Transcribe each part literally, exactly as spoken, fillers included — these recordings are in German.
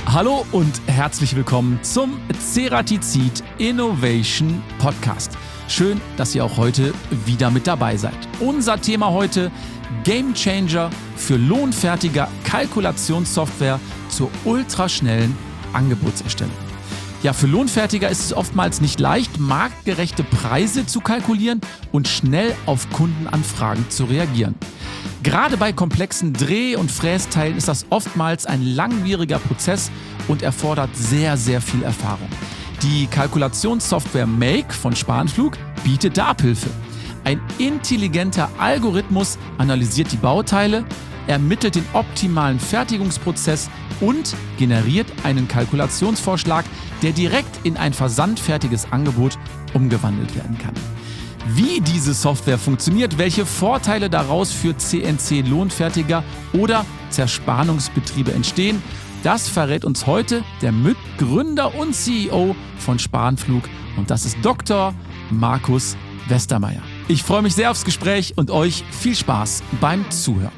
Hallo und herzlich willkommen zum Ceratizid Innovation Podcast. Schön, dass ihr auch heute wieder mit dabei seid. Unser Thema heute: Game Changer für lohnfertige Kalkulationssoftware zur ultraschnellen Angebotserstellung. Ja, für Lohnfertiger ist es oftmals nicht leicht, marktgerechte Preise zu kalkulieren und schnell auf Kundenanfragen zu reagieren. Gerade bei komplexen Dreh- und Frästeilen ist das oftmals ein langwieriger Prozess und erfordert sehr, sehr viel Erfahrung. Die Kalkulationssoftware Make von Spanflug bietet da Abhilfe. Ein intelligenter Algorithmus analysiert die Bauteile, ermittelt den optimalen Fertigungsprozess und generiert einen Kalkulationsvorschlag, der direkt in ein versandfertiges Angebot umgewandelt werden kann. Wie diese Software funktioniert, welche Vorteile daraus für C N C-Lohnfertiger oder Zerspannungsbetriebe entstehen, das verrät uns heute der Mitgründer und C E O von Spanflug, und das ist Doktor Markus Westermeier. Ich freue mich sehr aufs Gespräch und euch viel Spaß beim Zuhören.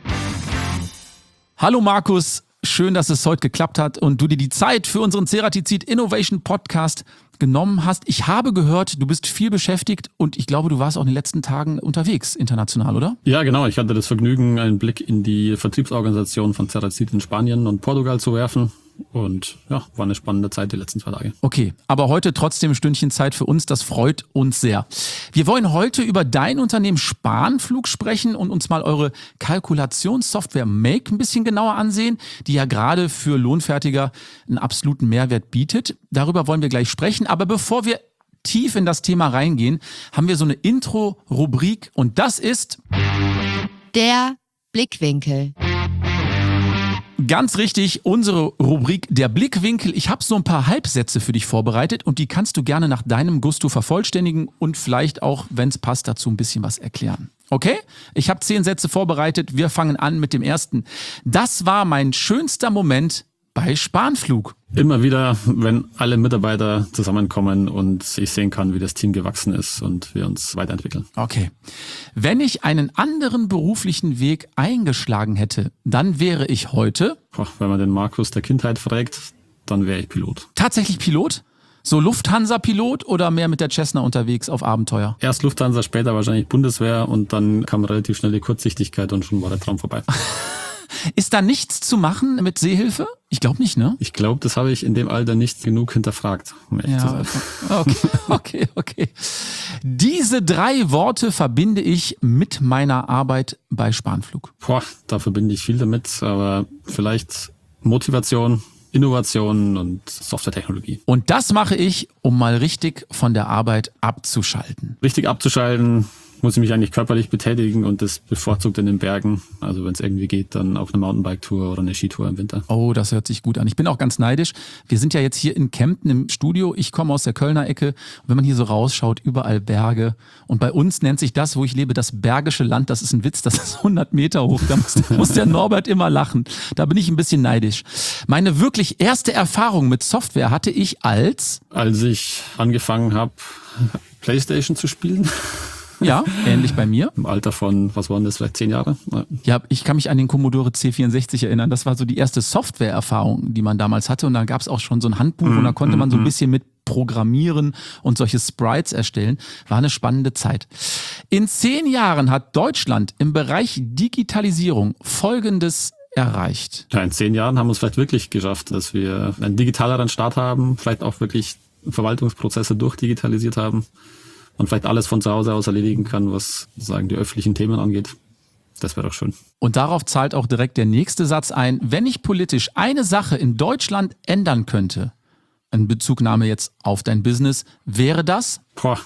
Hallo Markus, schön, dass es heute geklappt hat und du dir die Zeit für unseren Ceratizid Innovation Podcast genommen hast. Ich habe gehört, du bist viel beschäftigt und ich glaube, du warst auch in den letzten Tagen unterwegs, international, oder? Ja, genau. Ich hatte das Vergnügen, einen Blick in die Vertriebsorganisation von Ceratizid in Spanien und Portugal zu werfen. Und ja, war eine spannende Zeit die letzten zwei Tage. Okay, aber heute trotzdem ein Stündchen Zeit für uns, das freut uns sehr. Wir wollen heute über dein Unternehmen Spanflug sprechen und uns mal eure Kalkulationssoftware Make ein bisschen genauer ansehen, die ja gerade für Lohnfertiger einen absoluten Mehrwert bietet. Darüber wollen wir gleich sprechen, aber bevor wir tief in das Thema reingehen, haben wir so eine Intro-Rubrik und das ist der Blickwinkel. Ganz richtig, unsere Rubrik Der Blickwinkel. Ich habe so ein paar Halbsätze für dich vorbereitet und die kannst du gerne nach deinem Gusto vervollständigen und vielleicht auch, wenn es passt, dazu ein bisschen was erklären. Okay? Ich habe zehn Sätze vorbereitet. Wir fangen an mit dem ersten. Das war mein schönster Moment bei Spanflug. Immer wieder, wenn alle Mitarbeiter zusammenkommen und ich sehen kann, wie das Team gewachsen ist und wir uns weiterentwickeln. Okay. Wenn ich einen anderen beruflichen Weg eingeschlagen hätte, dann wäre ich heute... Boah, wenn man den Markus der Kindheit fragt, dann wäre ich Pilot. Tatsächlich Pilot? So Lufthansa-Pilot oder mehr mit der Cessna unterwegs auf Abenteuer? Erst Lufthansa, später wahrscheinlich Bundeswehr und dann kam relativ schnell die Kurzsichtigkeit und schon war der Traum vorbei. Ist da nichts zu machen mit Seehilfe? Ich glaube nicht, ne? Ich glaube, das habe ich in dem Alter nicht genug hinterfragt, um ehrlich ja, zu sein. Okay, okay, okay. Diese drei Worte verbinde ich mit meiner Arbeit bei Spanflug. Boah, da verbinde ich viel damit, aber vielleicht Motivation, Innovation und Softwaretechnologie. Und das mache ich, um mal richtig von der Arbeit abzuschalten. Richtig abzuschalten muss ich mich eigentlich körperlich betätigen und das bevorzugt in den Bergen. Also wenn es irgendwie geht, dann auf eine Mountainbike-Tour oder eine Skitour im Winter. Oh, das hört sich gut an. Ich bin auch ganz neidisch. Wir sind ja jetzt hier in Kempten im Studio. Ich komme aus der Kölner Ecke. Und wenn man hier so rausschaut, überall Berge. Und bei uns nennt sich das, wo ich lebe, das Bergische Land. Das ist ein Witz, das ist hundert Meter hoch. Da muss, da muss der Norbert immer lachen. Da bin ich ein bisschen neidisch. Meine wirklich erste Erfahrung mit Software hatte ich als... Als ich angefangen habe, PlayStation zu spielen. Ja, ähnlich bei mir. Im Alter von, was waren das, vielleicht zehn Jahre? Ja, ich kann mich an den Commodore C vierundsechzig erinnern. Das war so die erste Software-Erfahrung, die man damals hatte. Und da gab es auch schon so ein Handbuch mm, und da konnte man so ein bisschen mit programmieren und solche Sprites erstellen. War eine spannende Zeit. In zehn Jahren hat Deutschland im Bereich Digitalisierung Folgendes erreicht. Ja, in zehn Jahren haben wir es vielleicht wirklich geschafft, dass wir einen digitaleren Start haben, vielleicht auch wirklich Verwaltungsprozesse durchdigitalisiert haben. Und vielleicht alles von zu Hause aus erledigen kann, was sozusagen die öffentlichen Themen angeht. Das wäre doch schön. Und darauf zahlt auch direkt der nächste Satz ein. Wenn ich politisch eine Sache in Deutschland ändern könnte, in Bezugnahme jetzt auf dein Business, wäre das? Boah.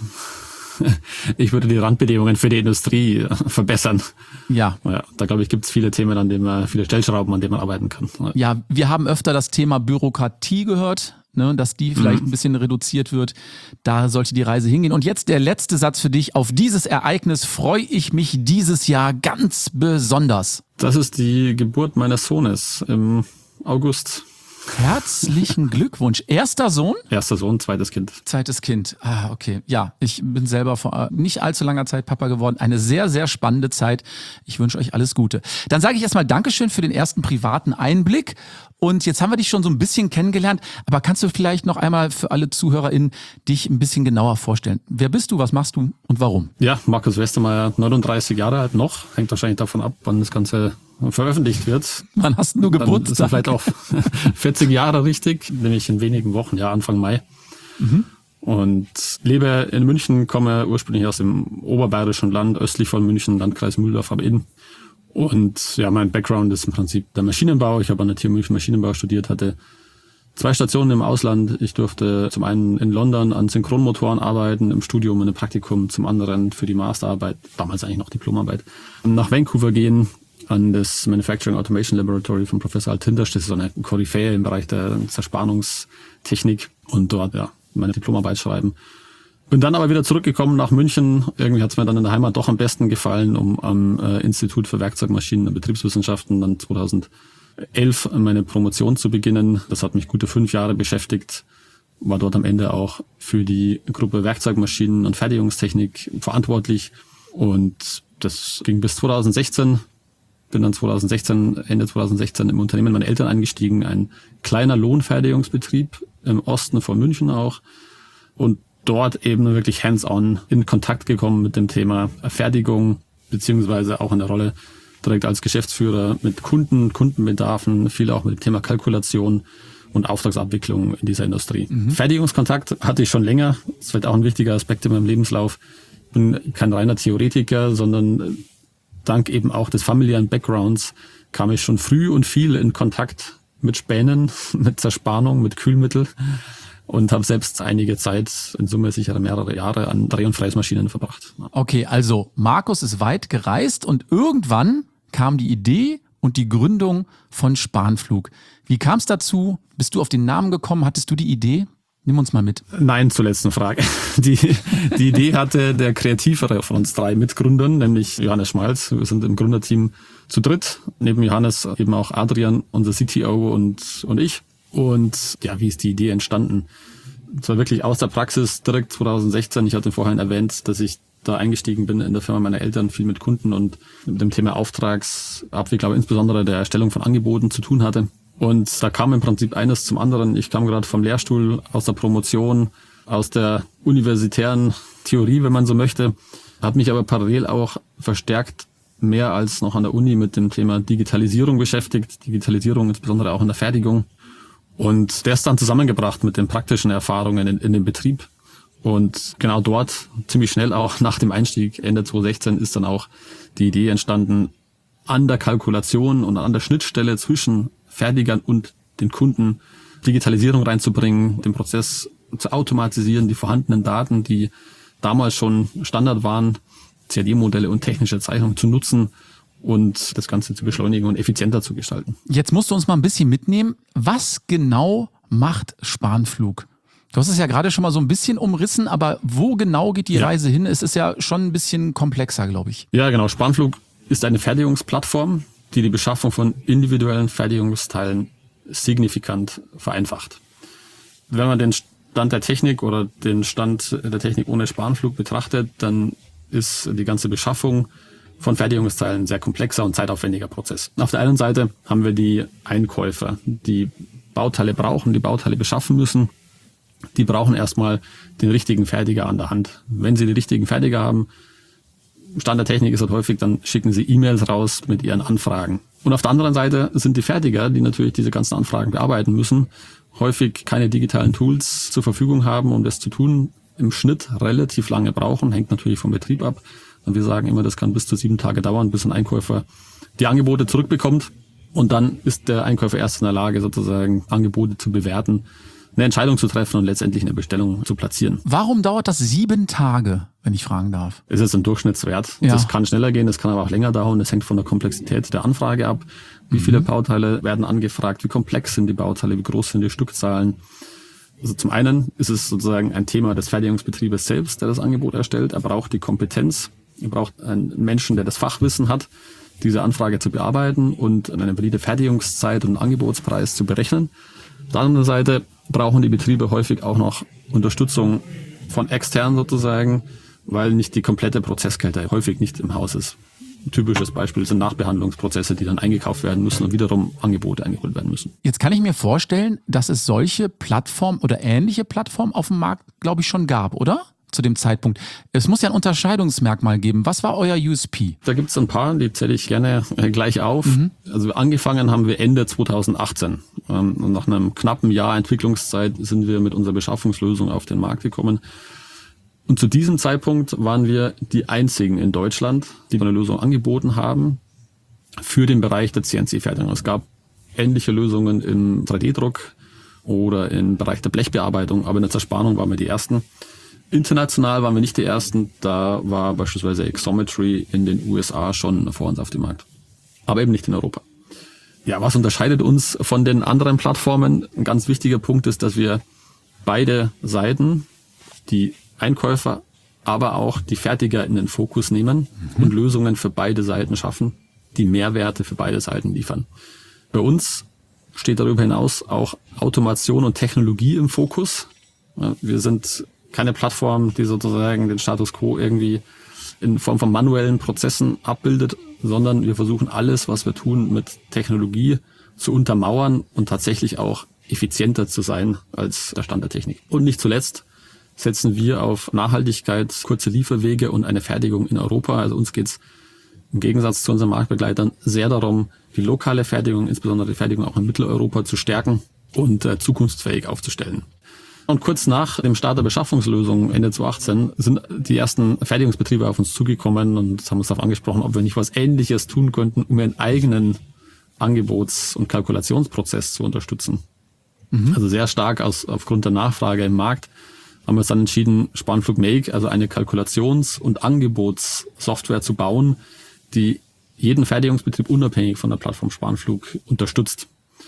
Ich würde die Randbedingungen für die Industrie verbessern. Ja. Ja, da glaube ich, gibt es viele Themen, an denen man, viele Stellschrauben, an denen man arbeiten kann. Ja, wir haben öfter das Thema Bürokratie gehört. Ne, dass die vielleicht mhm. ein bisschen reduziert wird. Da sollte die Reise hingehen. Und jetzt der letzte Satz für dich. Auf dieses Ereignis freue ich mich dieses Jahr ganz besonders. Das ist die Geburt meines Sohnes im August. Herzlichen Glückwunsch. Erster Sohn? Erster Sohn, zweites Kind. Zweites Kind. Ah, okay. Ja, ich bin selber vor nicht allzu langer Zeit Papa geworden. Eine sehr, sehr spannende Zeit. Ich wünsche euch alles Gute. Dann sage ich erstmal Dankeschön für den ersten privaten Einblick. Und jetzt haben wir dich schon so ein bisschen kennengelernt. Aber kannst du vielleicht noch einmal für alle ZuhörerInnen dich ein bisschen genauer vorstellen? Wer bist du, was machst du und warum? Ja, Markus Westermeier, neununddreißig Jahre alt noch. Hängt wahrscheinlich davon ab, wann das Ganze veröffentlicht wird. Wann hast du Geburtstag? Dann vielleicht auch vierzig Jahre richtig, nämlich in wenigen Wochen, ja, Anfang Mai. Mhm. Und lebe in München, komme ursprünglich aus dem oberbayerischen Land, östlich von München, Landkreis Mühldorf am Inn. Und ja, mein Background ist im Prinzip der Maschinenbau. Ich habe an der T U München Maschinenbau studiert, hatte zwei Stationen im Ausland. Ich durfte zum einen in London an Synchronmotoren arbeiten, im Studium in einem Praktikum, zum anderen für die Masterarbeit, damals eigentlich noch Diplomarbeit, nach Vancouver gehen, an das Manufacturing Automation Laboratory von Professor Altindasch. Das ist so eine Koryphäe im Bereich der Zerspannungstechnik und dort ja meine Diplomarbeit schreiben. Bin dann aber wieder zurückgekommen nach München. Irgendwie hat es mir dann in der Heimat doch am besten gefallen, um am äh, Institut für Werkzeugmaschinen und Betriebswissenschaften dann zweitausendelf meine Promotion zu beginnen. Das hat mich gute fünf Jahre beschäftigt. War dort am Ende auch für die Gruppe Werkzeugmaschinen und Fertigungstechnik verantwortlich. Und das ging bis zweitausendsechzehn. Bin dann zweitausendsechzehn, Ende zweitausendsechzehn im Unternehmen meiner Eltern eingestiegen. Ein kleiner Lohnfertigungsbetrieb im Osten von München auch. Und dort eben wirklich hands-on in Kontakt gekommen mit dem Thema Fertigung, beziehungsweise auch in der Rolle direkt als Geschäftsführer mit Kunden, Kundenbedarfen, viel auch mit dem Thema Kalkulation und Auftragsabwicklung in dieser Industrie. Mhm. Fertigungskontakt hatte ich schon länger. Das ist vielleicht auch ein wichtiger Aspekt in meinem Lebenslauf. Ich bin kein reiner Theoretiker, sondern dank eben auch des familiären Backgrounds kam ich schon früh und viel in Kontakt mit Spänen, mit Zerspannung, mit Kühlmittel und habe selbst einige Zeit, in Summe sicher mehrere Jahre, an Dreh- und Fräsmaschinen verbracht. Okay, also Markus ist weit gereist und irgendwann kam die Idee und die Gründung von Spanflug. Wie kam es dazu? Bist du auf den Namen gekommen? Hattest du die Idee? Nimm uns mal mit. Nein, zur letzten Frage. Die, die Idee hatte der kreativere von uns drei Mitgründern, nämlich Johannes Schmalz. Wir sind im Gründerteam zu dritt. Neben Johannes eben auch Adrian, unser C T O und, und ich. Und ja, wie ist die Idee entstanden? Es war wirklich aus der Praxis direkt zweitausendsechzehn. Ich hatte vorhin erwähnt, dass ich da eingestiegen bin in der Firma meiner Eltern, viel mit Kunden und mit dem Thema Auftragsabwicklung, aber insbesondere der Erstellung von Angeboten zu tun hatte. Und da kam im Prinzip eines zum anderen. Ich kam gerade vom Lehrstuhl, aus der Promotion, aus der universitären Theorie, wenn man so möchte, habe mich aber parallel auch verstärkt mehr als noch an der Uni mit dem Thema Digitalisierung beschäftigt. Digitalisierung insbesondere auch in der Fertigung. Und der ist dann zusammengebracht mit den praktischen Erfahrungen in, in dem Betrieb. Und genau dort, ziemlich schnell auch nach dem Einstieg, Ende zweitausendsechzehn, ist dann auch die Idee entstanden, an der Kalkulation und an der Schnittstelle zwischen Fertigern und den Kunden Digitalisierung reinzubringen, den Prozess zu automatisieren, die vorhandenen Daten, die damals schon Standard waren, C A D-Modelle und technische Zeichnungen zu nutzen und das Ganze zu beschleunigen und effizienter zu gestalten. Jetzt musst du uns mal ein bisschen mitnehmen. Was genau macht Spanflug? Du hast es ja gerade schon mal so ein bisschen umrissen, aber wo genau geht die ja. Reise hin? Es ist ja schon ein bisschen komplexer, glaube ich. Ja, genau. Spanflug ist eine Fertigungsplattform, die die Beschaffung von individuellen Fertigungsteilen signifikant vereinfacht. Wenn man den Stand der Technik oder den Stand der Technik ohne Spanflug betrachtet, dann ist die ganze Beschaffung von Fertigungsteilen ein sehr komplexer und zeitaufwendiger Prozess. Auf der einen Seite haben wir die Einkäufer, die Bauteile brauchen, die Bauteile beschaffen müssen. Die brauchen erstmal den richtigen Fertiger an der Hand. Wenn sie die richtigen Fertiger haben, Stand der Technik ist halt häufig, dann schicken sie E-Mails raus mit ihren Anfragen. Und auf der anderen Seite sind die Fertiger, die natürlich diese ganzen Anfragen bearbeiten müssen, häufig keine digitalen Tools zur Verfügung haben, um das zu tun, im Schnitt relativ lange brauchen, hängt natürlich vom Betrieb ab. Und wir sagen immer, das kann bis zu sieben Tage dauern, bis ein Einkäufer die Angebote zurückbekommt. Und dann ist der Einkäufer erst in der Lage, sozusagen Angebote zu bewerten, eine Entscheidung zu treffen und letztendlich eine Bestellung zu platzieren. Warum dauert das sieben Tage, wenn ich fragen darf? Es ist ein Durchschnittswert. Ja. Das kann schneller gehen, das kann aber auch länger dauern. Das hängt von der Komplexität der Anfrage ab. Wie viele mhm. Bauteile werden angefragt? Wie komplex sind die Bauteile? Wie groß sind die Stückzahlen? Also zum einen ist es sozusagen ein Thema des Fertigungsbetriebes selbst, der das Angebot erstellt. Er braucht die Kompetenz. Er braucht einen Menschen, der das Fachwissen hat, diese Anfrage zu bearbeiten und eine valide Fertigungszeit und Angebotspreis zu berechnen. Auf der anderen Seite brauchen die Betriebe häufig auch noch Unterstützung von extern sozusagen, weil nicht die komplette Prozesskette häufig nicht im Haus ist. Ein typisches Beispiel sind Nachbehandlungsprozesse, die dann eingekauft werden müssen und wiederum Angebote eingeholt werden müssen. Jetzt kann ich mir vorstellen, dass es solche Plattformen oder ähnliche Plattformen auf dem Markt, glaube ich, schon gab, oder? Zu dem Zeitpunkt. Es muss ja ein Unterscheidungsmerkmal geben. Was war euer U S P? Da gibt es ein paar, die zähle ich gerne gleich auf. Mhm. Also angefangen haben wir Ende zwanzig achtzehn. Und nach einem knappen Jahr Entwicklungszeit sind wir mit unserer Beschaffungslösung auf den Markt gekommen. Und zu diesem Zeitpunkt waren wir die einzigen in Deutschland, die eine Lösung angeboten haben für den Bereich der C N C-Fertigung. Es gab ähnliche Lösungen im drei D-Druck oder im Bereich der Blechbearbeitung, aber in der Zerspannung waren wir die ersten. International waren wir nicht die ersten, da war beispielsweise Xometry in den U S A schon vor uns auf dem Markt, aber eben nicht in Europa. Ja, was unterscheidet uns von den anderen Plattformen? Ein ganz wichtiger Punkt ist, dass wir beide Seiten, die Einkäufer, aber auch die Fertiger in den Fokus nehmen mhm. und Lösungen für beide Seiten schaffen, die Mehrwerte für beide Seiten liefern. Bei uns steht darüber hinaus auch Automation und Technologie im Fokus. Wir sind keine Plattform, die sozusagen den Status quo irgendwie in Form von manuellen Prozessen abbildet, sondern wir versuchen alles, was wir tun, mit Technologie zu untermauern und tatsächlich auch effizienter zu sein als der Stand der Technik. Und nicht zuletzt setzen wir auf Nachhaltigkeit, kurze Lieferwege und eine Fertigung in Europa. Also uns geht's im Gegensatz zu unseren Marktbegleitern sehr darum, die lokale Fertigung, insbesondere die Fertigung auch in Mitteleuropa zu stärken und äh, zukunftsfähig aufzustellen. Und kurz nach dem Start der Beschaffungslösung Ende zwanzig achtzehn sind die ersten Fertigungsbetriebe auf uns zugekommen und haben uns darauf angesprochen, ob wir nicht was Ähnliches tun könnten, um ihren eigenen Angebots- und Kalkulationsprozess zu unterstützen. Mhm. Also sehr stark aus, aufgrund der Nachfrage im Markt haben wir uns dann entschieden, Spanflug Make, also eine Kalkulations- und Angebotssoftware zu bauen, die jeden Fertigungsbetrieb unabhängig von der Plattform Spanflug unterstützt.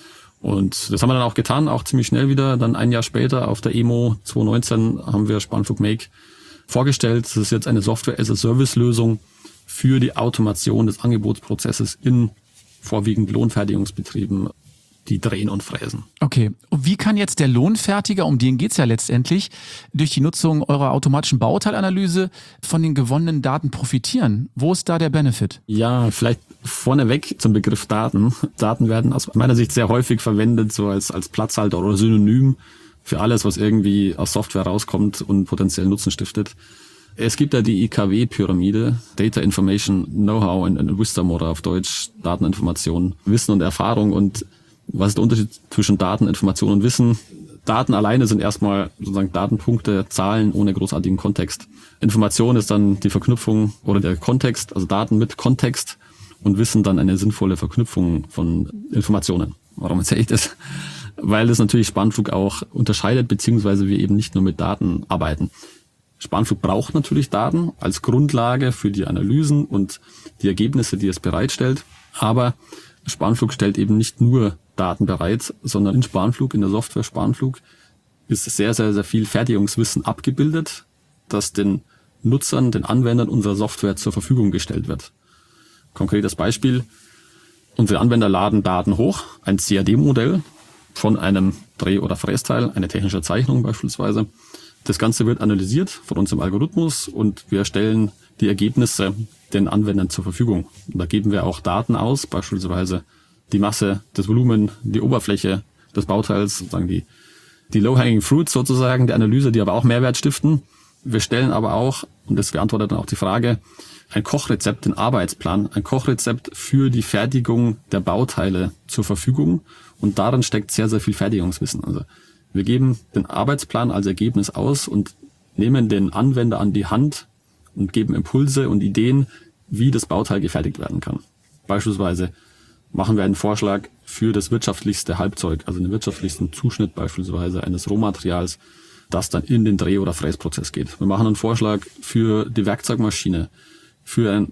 Und das haben wir dann auch getan, auch ziemlich schnell wieder. Dann ein Jahr später auf der E M O zwanzig neunzehn haben wir Spanflug Make vorgestellt. Das ist jetzt eine Software-as-a-Service-Lösung für die Automation des Angebotsprozesses in vorwiegend Lohnfertigungsbetrieben, die drehen und fräsen. Okay, und wie kann jetzt der Lohnfertiger, um den geht's ja letztendlich, durch die Nutzung eurer automatischen Bauteilanalyse von den gewonnenen Daten profitieren? Wo ist da der Benefit? Ja, vielleicht vorneweg zum Begriff Daten. Daten werden aus meiner Sicht sehr häufig verwendet, so als, als Platzhalter oder Synonym für alles, was irgendwie aus Software rauskommt und potenziell Nutzen stiftet. Es gibt ja die I K W-Pyramide, Data Information Know-how and Wisdom oder auf Deutsch Dateninformation, Wissen und Erfahrung. Und was ist der Unterschied zwischen Daten, Information und Wissen? Daten alleine sind erstmal sozusagen Datenpunkte, Zahlen ohne großartigen Kontext. Information ist dann die Verknüpfung oder der Kontext, also Daten mit Kontext, und Wissen dann eine sinnvolle Verknüpfung von Informationen. Warum erzähle ich das? Weil das natürlich Spanflug auch unterscheidet, beziehungsweise wir eben nicht nur mit Daten arbeiten. Spanflug braucht natürlich Daten als Grundlage für die Analysen und die Ergebnisse, die es bereitstellt. Aber Spanflug stellt eben nicht nur Daten bereit, sondern in Spanflug, in der Software Spanflug, ist sehr, sehr, sehr viel Fertigungswissen abgebildet, das den Nutzern, den Anwendern unserer Software zur Verfügung gestellt wird. Konkretes Beispiel: Unsere Anwender laden Daten hoch, ein C A D-Modell von einem Dreh- oder Frästeil, eine technische Zeichnung beispielsweise. Das Ganze wird analysiert von uns im Algorithmus und wir stellen die Ergebnisse den Anwendern zur Verfügung. Und da geben wir auch Daten aus, beispielsweise die Masse, das Volumen, die Oberfläche des Bauteils, sozusagen die, die Low-Hanging Fruits sozusagen der Analyse, die aber auch Mehrwert stiften. Wir stellen aber auch, und das beantwortet dann auch die Frage, ein Kochrezept, den Arbeitsplan, ein Kochrezept für die Fertigung der Bauteile zur Verfügung. Und darin steckt sehr, sehr viel Fertigungswissen. Also wir geben den Arbeitsplan als Ergebnis aus und nehmen den Anwender an die Hand und geben Impulse und Ideen, wie das Bauteil gefertigt werden kann. Beispielsweise machen wir einen Vorschlag für das wirtschaftlichste Halbzeug, also den wirtschaftlichsten Zuschnitt beispielsweise eines Rohmaterials, das dann in den Dreh- oder Fräsprozess geht. Wir machen einen Vorschlag für die Werkzeugmaschine, für einen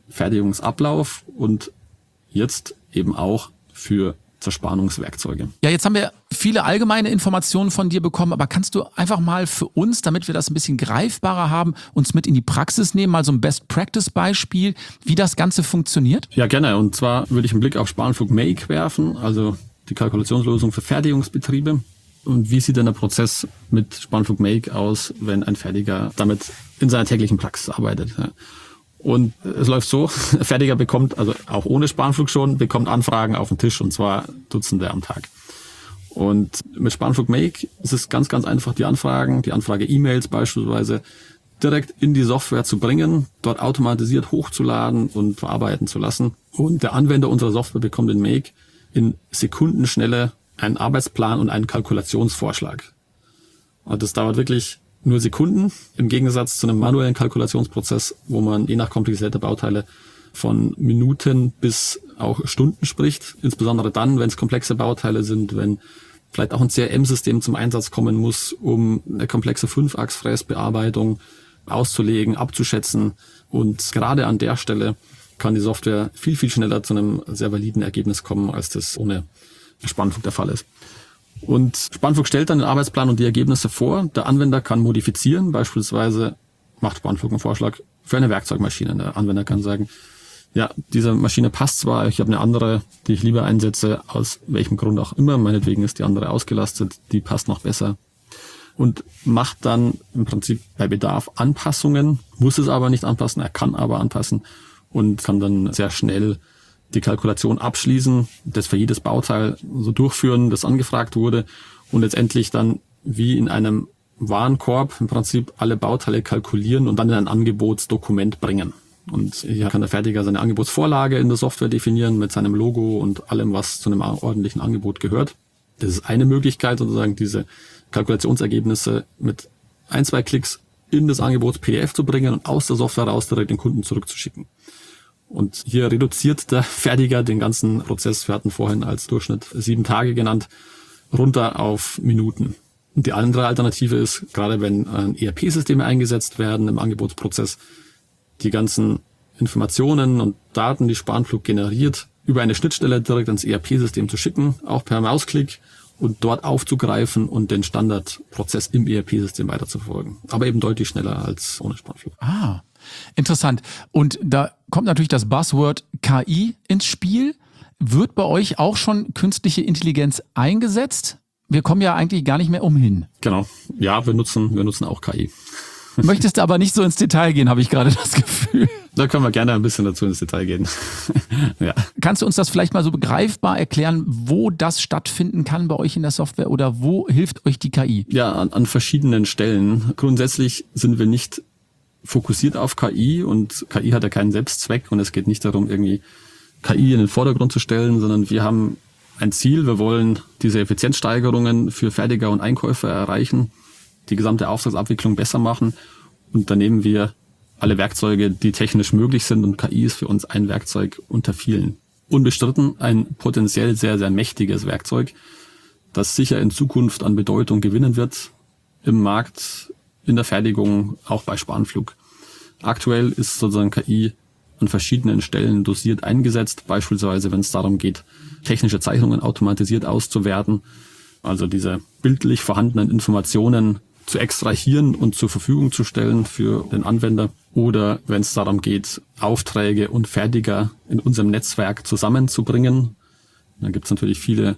Fertigungsablauf und jetzt eben auch für Zerspannungswerkzeuge. Ja, jetzt haben wir viele allgemeine Informationen von dir bekommen, aber kannst du einfach mal für uns, damit wir das ein bisschen greifbarer haben, uns mit in die Praxis nehmen, mal so ein Best-Practice-Beispiel, wie das Ganze funktioniert? Ja, gerne. Und zwar würde ich einen Blick auf Spanflug Make werfen, also die Kalkulationslösung für Fertigungsbetriebe. Und wie sieht denn der Prozess mit Spanflug Make aus, wenn ein Fertiger damit in seiner täglichen Praxis arbeitet? Und es läuft so, der Fertiger bekommt, also auch ohne Spanflug schon, bekommt Anfragen auf den Tisch, und zwar Dutzende am Tag. Und mit Spanflug Make ist es ganz, ganz einfach, die Anfragen, die Anfrage-E-Mails beispielsweise direkt in die Software zu bringen, dort automatisiert hochzuladen und verarbeiten zu lassen. Und der Anwender unserer Software bekommt in Make in Sekundenschnelle einen Arbeitsplan und einen Kalkulationsvorschlag. Und das dauert wirklich nur Sekunden, im Gegensatz zu einem manuellen Kalkulationsprozess, wo man je nach Komplexität der Bauteile von Minuten bis auch Stunden spricht. Insbesondere dann, wenn es komplexe Bauteile sind, wenn vielleicht auch ein C R M-System zum Einsatz kommen muss, um eine komplexe Fünf-Achs-Fräsbearbeitung auszulegen, abzuschätzen. Und gerade an der Stelle kann die Software viel, viel schneller zu einem sehr validen Ergebnis kommen, als das ohne Spanflug der Fall ist. Und Spanflug stellt dann den Arbeitsplan und die Ergebnisse vor. Der Anwender kann modifizieren, beispielsweise macht Spanflug einen Vorschlag für eine Werkzeugmaschine. Der Anwender kann sagen, ja, diese Maschine passt zwar, ich habe eine andere, die ich lieber einsetze, aus welchem Grund auch immer, meinetwegen ist die andere ausgelastet, die passt noch besser. Und macht dann im Prinzip bei Bedarf Anpassungen, muss es aber nicht anpassen, er kann aber anpassen und kann dann sehr schnell die Kalkulation abschließen, das für jedes Bauteil so durchführen, das angefragt wurde und letztendlich dann wie in einem Warenkorb im Prinzip alle Bauteile kalkulieren und dann in ein Angebotsdokument bringen. Und hier kann der Fertiger seine Angebotsvorlage in der Software definieren mit seinem Logo und allem, was zu einem ordentlichen Angebot gehört. Das ist eine Möglichkeit, sozusagen diese Kalkulationsergebnisse mit ein, zwei Klicks in das Angebots-P D F zu bringen und aus der Software raus direkt den Kunden zurückzuschicken. Und hier reduziert der Fertiger den ganzen Prozess, wir hatten vorhin als Durchschnitt sieben Tage genannt, runter auf Minuten. Und die andere Alternative ist, gerade wenn E R P-Systeme eingesetzt werden im Angebotsprozess, die ganzen Informationen und Daten, die Spanflug generiert, über eine Schnittstelle direkt ans E R P-System zu schicken, auch per Mausklick und dort aufzugreifen und den Standardprozess im E R P-System weiterzuverfolgen. Aber eben deutlich schneller als ohne Spanflug. Ah, interessant. Und da kommt natürlich das Buzzword K I ins Spiel. Wird bei euch auch schon künstliche Intelligenz eingesetzt? Wir kommen ja eigentlich gar nicht mehr umhin. Genau. Ja, wir nutzen, wir nutzen auch K I. Möchtest du aber nicht so ins Detail gehen, habe ich gerade das Gefühl. Da können wir gerne ein bisschen dazu ins Detail gehen. Ja. Kannst du uns das vielleicht mal so begreifbar erklären, wo das stattfinden kann bei euch in der Software oder wo hilft euch die K I? Ja, an, an verschiedenen Stellen. Grundsätzlich sind wir nicht fokussiert auf K I und K I hat ja keinen Selbstzweck und es geht nicht darum, irgendwie K I in den Vordergrund zu stellen, sondern wir haben ein Ziel. Wir wollen diese Effizienzsteigerungen für Fertiger und Einkäufer erreichen, die gesamte Auftragsabwicklung besser machen und da nehmen wir alle Werkzeuge, die technisch möglich sind und K I ist für uns ein Werkzeug unter vielen. Unbestritten ein potenziell sehr, sehr mächtiges Werkzeug, das sicher in Zukunft an Bedeutung gewinnen wird im Markt, in der Fertigung, auch bei Spanflug. Aktuell ist sozusagen K I an verschiedenen Stellen dosiert eingesetzt, beispielsweise wenn es darum geht, technische Zeichnungen automatisiert auszuwerten, also diese bildlich vorhandenen Informationen zu extrahieren und zur Verfügung zu stellen für den Anwender. Oder wenn es darum geht, Aufträge und Fertiger in unserem Netzwerk zusammenzubringen. Dann gibt es natürlich viele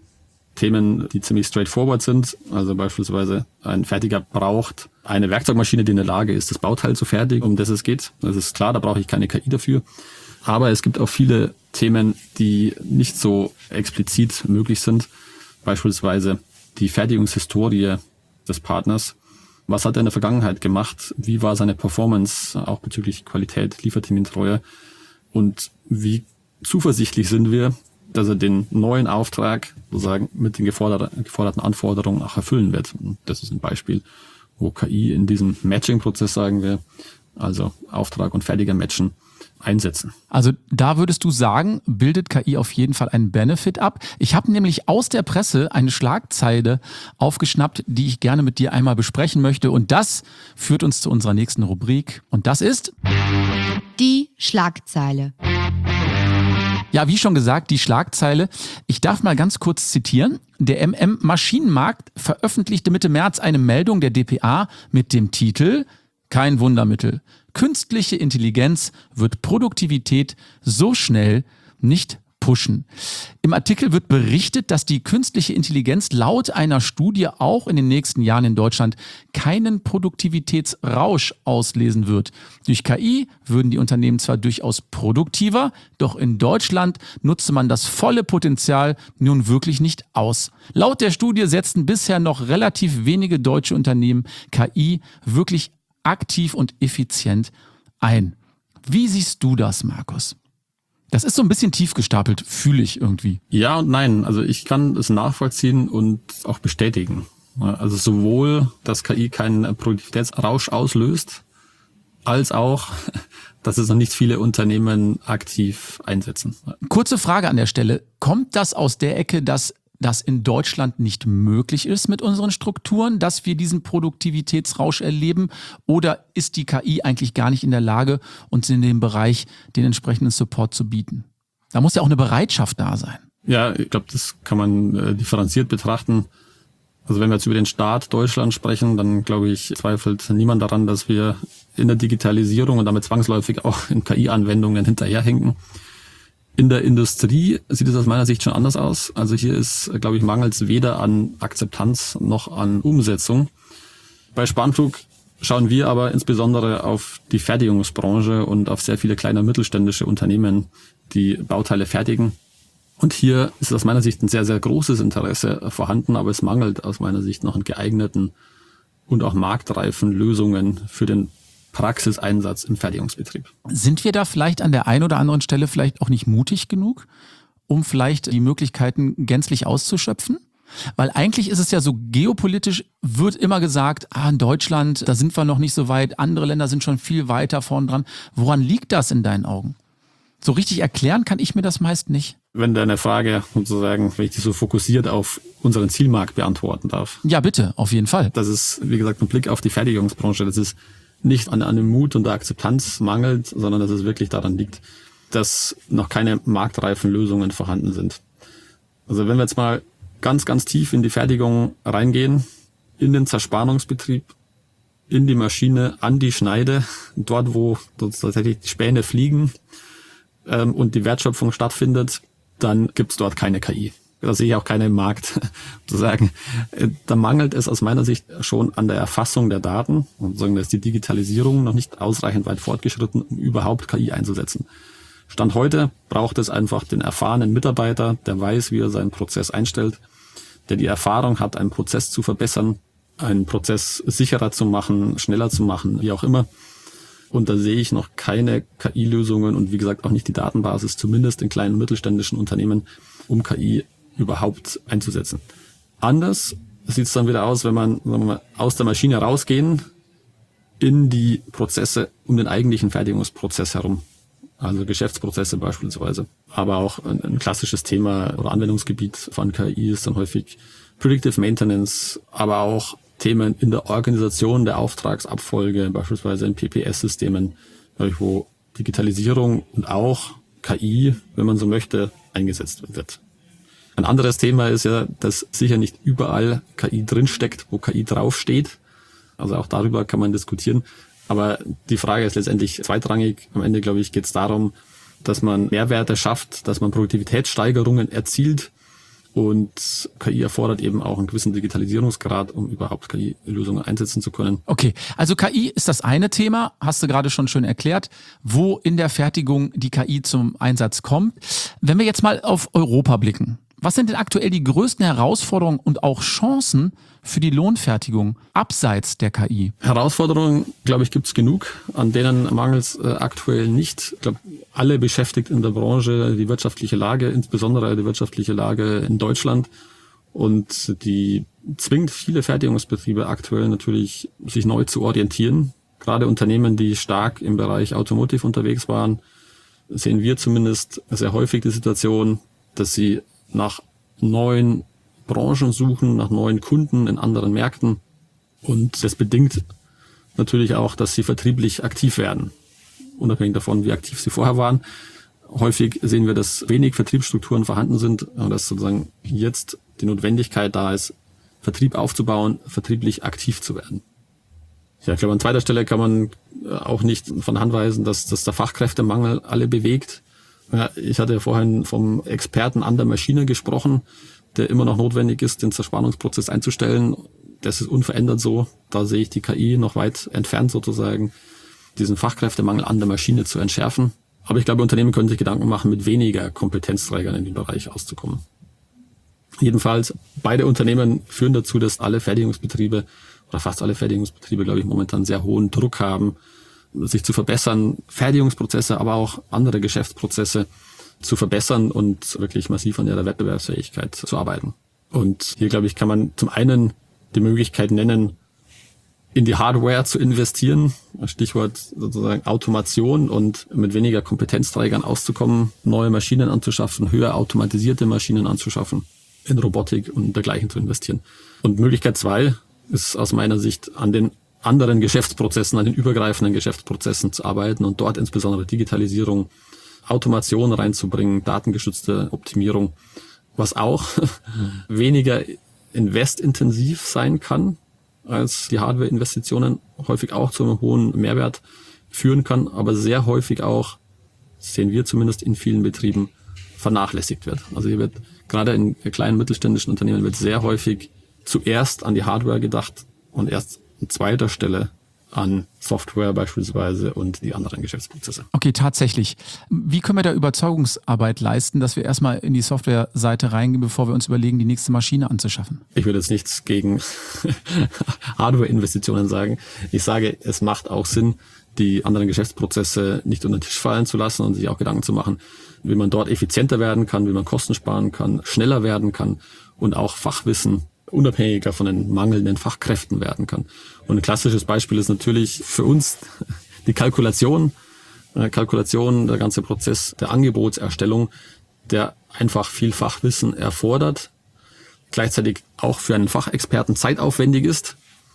Themen, die ziemlich straightforward sind. Also beispielsweise ein Fertiger braucht eine Werkzeugmaschine, die in der Lage ist, das Bauteil zu fertigen, um das es geht. Das ist klar, da brauche ich keine K I dafür. Aber es gibt auch viele Themen, die nicht so explizit möglich sind. Beispielsweise die Fertigungshistorie des Partners. Was hat er in der Vergangenheit gemacht? Wie war seine Performance, auch bezüglich Qualität, Liefertermintreue? Und wie zuversichtlich sind wir, dass er den neuen Auftrag sozusagen mit den geforderten Anforderungen auch erfüllen wird? Und das ist ein Beispiel, wo K I in diesem Matching-Prozess, sagen wir, also Auftrag und Fertiger matchen, einsetzen. Also da würdest du sagen, bildet K I auf jeden Fall einen Benefit ab. Ich habe nämlich aus der Presse eine Schlagzeile aufgeschnappt, die ich gerne mit dir einmal besprechen möchte. Und das führt uns zu unserer nächsten Rubrik. Und das ist die Schlagzeile. Ja, wie schon gesagt, die Schlagzeile. Ich darf mal ganz kurz zitieren. Der M M Maschinenmarkt veröffentlichte Mitte März eine Meldung der D P A mit dem Titel „Kein Wundermittel. Künstliche Intelligenz wird Produktivität so schnell nicht pushen." Im Artikel wird berichtet, dass die künstliche Intelligenz laut einer Studie auch in den nächsten Jahren in Deutschland keinen Produktivitätsrausch auslesen wird. Durch K I würden die Unternehmen zwar durchaus produktiver, doch in Deutschland nutze man das volle Potenzial nun wirklich nicht aus. Laut der Studie setzten bisher noch relativ wenige deutsche Unternehmen K I wirklich aktiv und effizient ein. Wie siehst du das, Markus? Das ist so ein bisschen tief gestapelt, fühle ich irgendwie. Ja und nein. Also ich kann es nachvollziehen und auch bestätigen. Also sowohl, dass K I keinen Produktivitätsrausch auslöst, als auch, dass es noch nicht viele Unternehmen aktiv einsetzen. Kurze Frage an der Stelle. Kommt das aus der Ecke, dass das in Deutschland nicht möglich ist mit unseren Strukturen, dass wir diesen Produktivitätsrausch erleben? Oder ist die K I eigentlich gar nicht in der Lage, uns in dem Bereich den entsprechenden Support zu bieten? Da muss ja auch eine Bereitschaft da sein. Ja, ich glaube, das kann man äh, differenziert betrachten. Also wenn wir jetzt über den Staat Deutschland sprechen, dann glaube ich, zweifelt niemand daran, dass wir in der Digitalisierung und damit zwangsläufig auch in K I-Anwendungen hinterherhinken. In der Industrie sieht es aus meiner Sicht schon anders aus. Also hier ist, glaube ich, mangels weder an Akzeptanz noch an Umsetzung. Bei Spantrug schauen wir aber insbesondere auf die Fertigungsbranche und auf sehr viele kleine und mittelständische Unternehmen, die Bauteile fertigen. Und hier ist aus meiner Sicht ein sehr, sehr großes Interesse vorhanden, aber es mangelt aus meiner Sicht noch an geeigneten und auch marktreifen Lösungen für den Praxiseinsatz im Fertigungsbetrieb. Sind wir da vielleicht an der einen oder anderen Stelle vielleicht auch nicht mutig genug, um vielleicht die Möglichkeiten gänzlich auszuschöpfen? Weil eigentlich ist es ja so, geopolitisch wird immer gesagt, ah, in Deutschland, da sind wir noch nicht so weit, andere Länder sind schon viel weiter vorn dran. Woran liegt das in deinen Augen? So richtig erklären kann ich mir das meist nicht. Wenn deine Frage sozusagen, wenn ich die so fokussiert auf unseren Zielmarkt beantworten darf. Ja, bitte, auf jeden Fall. Das ist, wie gesagt, ein Blick auf die Fertigungsbranche. Das ist nicht an, an dem Mut und der Akzeptanz mangelt, sondern dass es wirklich daran liegt, dass noch keine marktreifen Lösungen vorhanden sind. Also wenn wir jetzt mal ganz, ganz tief in die Fertigung reingehen, in den Zerspannungsbetrieb, in die Maschine, an die Schneide, dort wo tatsächlich die Späne fliegen ähm, und die Wertschöpfung stattfindet, dann gibt's dort keine K I. Da sehe ich auch keinen Markt, sozusagen. Da mangelt es aus meiner Sicht schon an der Erfassung der Daten. Und sagen, da ist die Digitalisierung noch nicht ausreichend weit fortgeschritten, um überhaupt K I einzusetzen. Stand heute braucht es einfach den erfahrenen Mitarbeiter, der weiß, wie er seinen Prozess einstellt, der die Erfahrung hat, einen Prozess zu verbessern, einen Prozess sicherer zu machen, schneller zu machen, wie auch immer. Und da sehe ich noch keine K I-Lösungen und wie gesagt auch nicht die Datenbasis, zumindest in kleinen und mittelständischen Unternehmen, um K I überhaupt einzusetzen. Anders sieht es dann wieder aus, wenn man, sagen wir mal, aus der Maschine rausgehen in die Prozesse um den eigentlichen Fertigungsprozess herum. Also Geschäftsprozesse beispielsweise. Aber auch ein, ein klassisches Thema oder Anwendungsgebiet von K I ist dann häufig Predictive Maintenance, aber auch Themen in der Organisation der Auftragsabfolge, beispielsweise in P P S-Systemen, wo Digitalisierung und auch K I, wenn man so möchte, eingesetzt wird. Ein anderes Thema ist ja, dass sicher nicht überall K I drinsteckt, wo K I draufsteht. Also auch darüber kann man diskutieren. Aber die Frage ist letztendlich zweitrangig. Am Ende, glaube ich, geht es darum, dass man Mehrwerte schafft, dass man Produktivitätssteigerungen erzielt. Und K I erfordert eben auch einen gewissen Digitalisierungsgrad, um überhaupt K I-Lösungen einsetzen zu können. Okay, also K I ist das eine Thema, hast du gerade schon schön erklärt, wo in der Fertigung die K I zum Einsatz kommt. Wenn wir jetzt mal auf Europa blicken, was sind denn aktuell die größten Herausforderungen und auch Chancen für die Lohnfertigung abseits der K I? Herausforderungen, glaube ich, gibt es genug, an denen mangelt es äh, aktuell nicht. Ich glaube, alle beschäftigt in der Branche die wirtschaftliche Lage, insbesondere die wirtschaftliche Lage in Deutschland. Und die zwingt viele Fertigungsbetriebe aktuell natürlich, sich neu zu orientieren. Gerade Unternehmen, die stark im Bereich Automotive unterwegs waren, sehen wir zumindest sehr häufig die Situation, dass sie nach neuen Branchen suchen, nach neuen Kunden in anderen Märkten. Und das bedingt natürlich auch, dass sie vertrieblich aktiv werden. Unabhängig davon, wie aktiv sie vorher waren. Häufig sehen wir, dass wenig Vertriebsstrukturen vorhanden sind und dass sozusagen jetzt die Notwendigkeit da ist, Vertrieb aufzubauen, vertrieblich aktiv zu werden. Ja, ich glaube, an zweiter Stelle kann man auch nicht von der Hand weisen, dass, dass der Fachkräftemangel alle bewegt. Ja, ich hatte ja vorhin vom Experten an der Maschine gesprochen, der immer noch notwendig ist, den Zerspannungsprozess einzustellen. Das ist unverändert so. Da sehe ich die K I noch weit entfernt sozusagen, diesen Fachkräftemangel an der Maschine zu entschärfen. Aber ich glaube, Unternehmen können sich Gedanken machen, mit weniger Kompetenzträgern in dem Bereich auszukommen. Jedenfalls, beide Unternehmen führen dazu, dass alle Fertigungsbetriebe oder fast alle Fertigungsbetriebe, glaube ich, momentan sehr hohen Druck haben, sich zu verbessern, Fertigungsprozesse, aber auch andere Geschäftsprozesse zu verbessern und wirklich massiv an ihrer Wettbewerbsfähigkeit zu arbeiten. Und hier, glaube ich, kann man zum einen die Möglichkeit nennen, in die Hardware zu investieren, Stichwort sozusagen Automation und mit weniger Kompetenzträgern auszukommen, neue Maschinen anzuschaffen, höher automatisierte Maschinen anzuschaffen, in Robotik und dergleichen zu investieren. Und Möglichkeit zwei ist aus meiner Sicht, an den anderen Geschäftsprozessen, an den übergreifenden Geschäftsprozessen zu arbeiten und dort insbesondere Digitalisierung, Automation reinzubringen, datengestützte Optimierung, was auch weniger investintensiv sein kann als die Hardware-Investitionen, häufig auch zu einem hohen Mehrwert führen kann, aber sehr häufig auch, sehen wir zumindest in vielen Betrieben, vernachlässigt wird. Also hier wird gerade in kleinen mittelständischen Unternehmen wird sehr häufig zuerst an die Hardware gedacht und erst an zweiter Stelle an Software beispielsweise und die anderen Geschäftsprozesse. Okay, tatsächlich. Wie können wir da Überzeugungsarbeit leisten, dass wir erstmal in die Softwareseite reingehen, bevor wir uns überlegen, die nächste Maschine anzuschaffen? Ich würde jetzt nichts gegen Hardware-Investitionen sagen. Ich sage, es macht auch Sinn, die anderen Geschäftsprozesse nicht unter den Tisch fallen zu lassen und sich auch Gedanken zu machen, wie man dort effizienter werden kann, wie man Kosten sparen kann, schneller werden kann und auch Fachwissen unabhängiger von den mangelnden Fachkräften werden kann. Und ein klassisches Beispiel ist natürlich für uns die Kalkulation. Kalkulation, der ganze Prozess der Angebotserstellung, der einfach viel Fachwissen erfordert, gleichzeitig auch für einen Fachexperten zeitaufwendig ist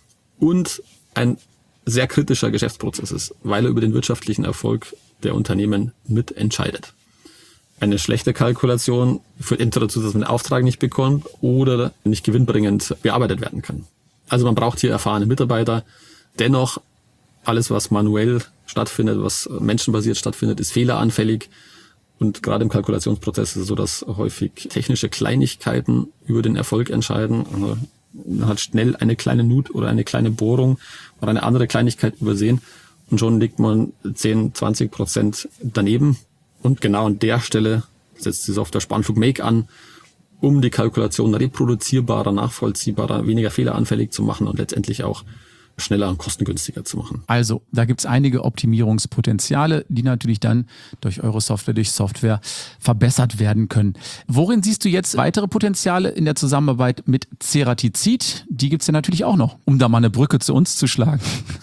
und ein sehr kritischer Geschäftsprozess ist, weil er über den wirtschaftlichen Erfolg der Unternehmen mitentscheidet. Eine schlechte Kalkulation führt entweder dazu, dass man den Auftrag nicht bekommt oder nicht gewinnbringend bearbeitet werden kann. Also man braucht hier erfahrene Mitarbeiter. Dennoch, alles, was manuell stattfindet, was menschenbasiert stattfindet, ist fehleranfällig. Und gerade im Kalkulationsprozess ist es so, dass häufig technische Kleinigkeiten über den Erfolg entscheiden. Also man hat schnell eine kleine Nut oder eine kleine Bohrung oder eine andere Kleinigkeit übersehen und schon liegt man zehn, zwanzig Prozent daneben. Und genau an der Stelle setzt die Software Spanflug Make an, um die Kalkulation reproduzierbarer, nachvollziehbarer, weniger fehleranfällig zu machen und letztendlich auch schneller und kostengünstiger zu machen. Also, da gibt es einige Optimierungspotenziale, die natürlich dann durch eure Software, durch Software verbessert werden können. Worin siehst du jetzt weitere Potenziale in der Zusammenarbeit mit Ceratizid? Die gibt es ja natürlich auch noch, um da mal eine Brücke zu uns zu schlagen.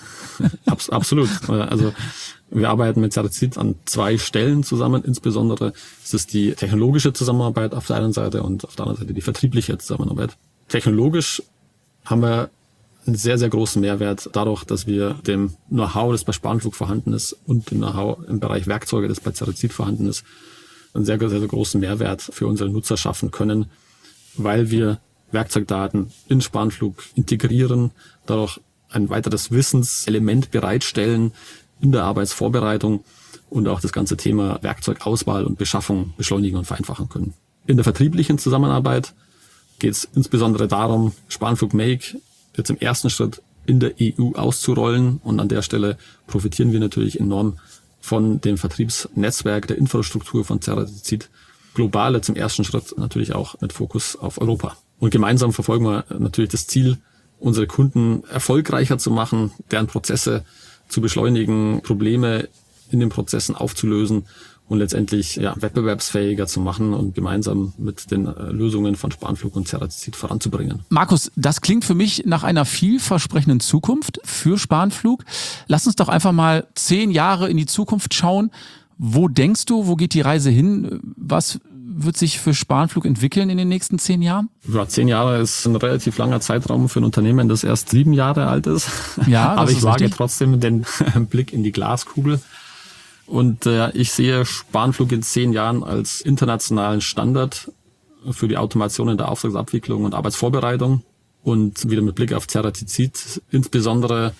Abs- absolut. Also wir arbeiten mit Ceratizid an zwei Stellen zusammen. Insbesondere ist es die technologische Zusammenarbeit auf der einen Seite und auf der anderen Seite die vertriebliche Zusammenarbeit. Technologisch haben wir einen sehr, sehr großen Mehrwert dadurch, dass wir dem Know-how, das bei Spanflug vorhanden ist und dem Know-how im Bereich Werkzeuge, das bei Ceratizid vorhanden ist, einen sehr, sehr, sehr großen Mehrwert für unsere Nutzer schaffen können, weil wir Werkzeugdaten in Spanflug integrieren, dadurch ein weiteres Wissenselement bereitstellen in der Arbeitsvorbereitung und auch das ganze Thema Werkzeugauswahl und Beschaffung beschleunigen und vereinfachen können. In der vertrieblichen Zusammenarbeit geht es insbesondere darum, Spanflug Make jetzt im ersten Schritt in der E U auszurollen und an der Stelle profitieren wir natürlich enorm von dem Vertriebsnetzwerk der Infrastruktur von Ceratizid global, jetzt im ersten Schritt natürlich auch mit Fokus auf Europa. Und gemeinsam verfolgen wir natürlich das Ziel, unsere Kunden erfolgreicher zu machen, deren Prozesse zu beschleunigen, Probleme in den Prozessen aufzulösen und letztendlich ja, wettbewerbsfähiger zu machen und gemeinsam mit den äh, Lösungen von Spanflug und Ceratizid voranzubringen. Markus, das klingt für mich nach einer vielversprechenden Zukunft für Spanflug. Lass uns doch einfach mal zehn Jahre in die Zukunft schauen. Wo denkst du, wo geht die Reise hin? Was wird sich für Spanflug entwickeln in den nächsten zehn Jahren? Ja, zehn Jahre ist ein relativ langer Zeitraum für ein Unternehmen, das erst sieben Jahre alt ist. Ja, aber ich ist wage richtig. trotzdem den Blick in die Glaskugel Und äh, ich sehe Spanflug in zehn Jahren als internationalen Standard für die Automation in der Auftragsabwicklung und Arbeitsvorbereitung und wieder mit Blick auf Ceratizid insbesondere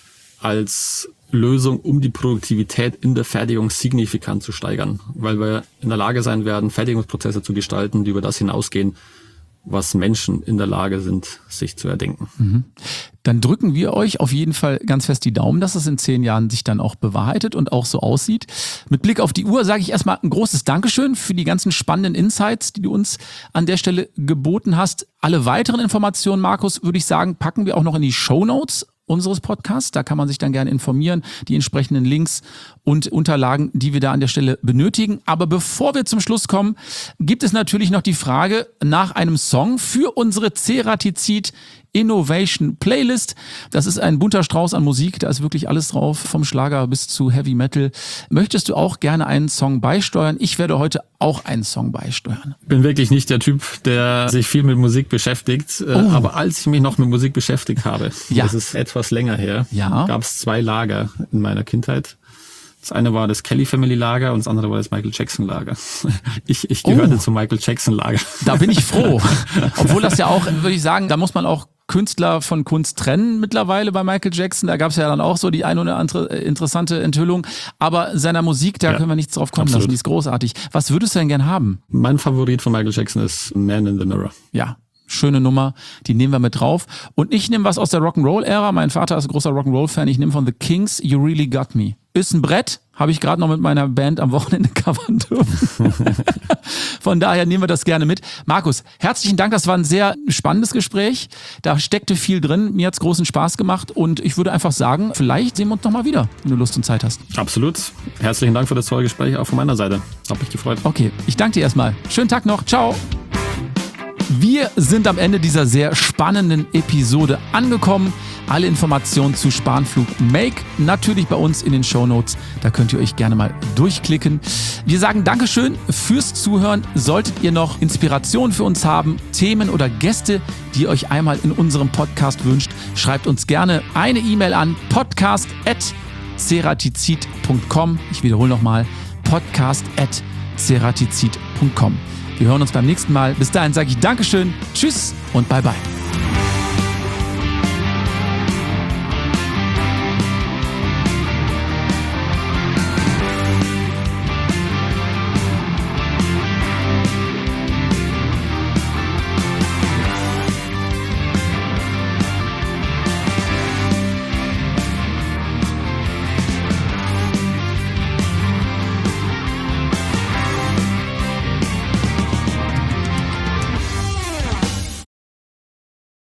als Lösung, um die Produktivität in der Fertigung signifikant zu steigern, weil wir in der Lage sein werden, Fertigungsprozesse zu gestalten, die über das hinausgehen, was Menschen in der Lage sind, sich zu erdenken. Mhm. Dann drücken wir euch auf jeden Fall ganz fest die Daumen, dass es in zehn Jahren sich dann auch bewahrheitet und auch so aussieht. Mit Blick auf die Uhr sage ich erstmal ein großes Dankeschön für die ganzen spannenden Insights, die du uns an der Stelle geboten hast. Alle weiteren Informationen, Markus, würde ich sagen, packen wir auch noch in die Shownotes unseres Podcasts. Da kann man sich dann gerne informieren, die entsprechenden Links und Unterlagen, die wir da an der Stelle benötigen. Aber bevor wir zum Schluss kommen, gibt es natürlich noch die Frage nach einem Song für unsere Ceratizid Innovation Playlist. Das ist ein bunter Strauß an Musik, da ist wirklich alles drauf, vom Schlager bis zu Heavy Metal. Möchtest du auch gerne einen Song beisteuern? Ich werde heute auch einen Song beisteuern. Ich bin wirklich nicht der Typ, der sich viel mit Musik beschäftigt, oh. aber als ich mich noch mit Musik beschäftigt habe, ja. das ist etwas länger her, ja. gab es zwei Lager in meiner Kindheit. Das eine war das Kelly Family Lager und das andere war das Michael Jackson Lager. Ich, ich gehörte oh. zum Michael Jackson Lager. Da bin ich froh. Obwohl das ja auch, würde ich sagen, da muss man auch Künstler von Kunst trennen mittlerweile bei Michael Jackson. Da gab es ja dann auch so die ein oder andere interessante Enthüllung. Aber seiner Musik, da ja, können wir nichts drauf kommen absolut. lassen. Die ist großartig. Was würdest du denn gern haben? Mein Favorit von Michael Jackson ist Man in the Mirror. Ja. Schöne Nummer, die nehmen wir mit drauf. Und ich nehme was aus der Rock'n'Roll-Ära. Mein Vater ist ein großer Rock'n'Roll-Fan. Ich nehme von The Kings You Really Got Me. Ist ein Brett, habe ich gerade noch mit meiner Band am Wochenende covern dürfen. Von daher nehmen wir das gerne mit. Markus, herzlichen Dank, das war ein sehr spannendes Gespräch. Da steckte viel drin, mir hat es großen Spaß gemacht und ich würde einfach sagen, vielleicht sehen wir uns nochmal wieder, wenn du Lust und Zeit hast. Absolut. Herzlichen Dank für das tolle Gespräch, auch von meiner Seite. Hat mich gefreut. Okay, ich danke dir erstmal. Schönen Tag noch, ciao. Wir sind am Ende dieser sehr spannenden Episode angekommen. Alle Informationen zu Spanflug Make natürlich bei uns in den Shownotes. Da könnt ihr euch gerne mal durchklicken. Wir sagen Dankeschön fürs Zuhören. Solltet ihr noch Inspiration für uns haben, Themen oder Gäste, die ihr euch einmal in unserem Podcast wünscht, schreibt uns gerne eine E-Mail an podcast at ceratizid punkt com. Ich wiederhole nochmal, podcast at ceratizid punkt com. Wir hören uns beim nächsten Mal. Bis dahin sage ich Dankeschön, tschüss und bye bye.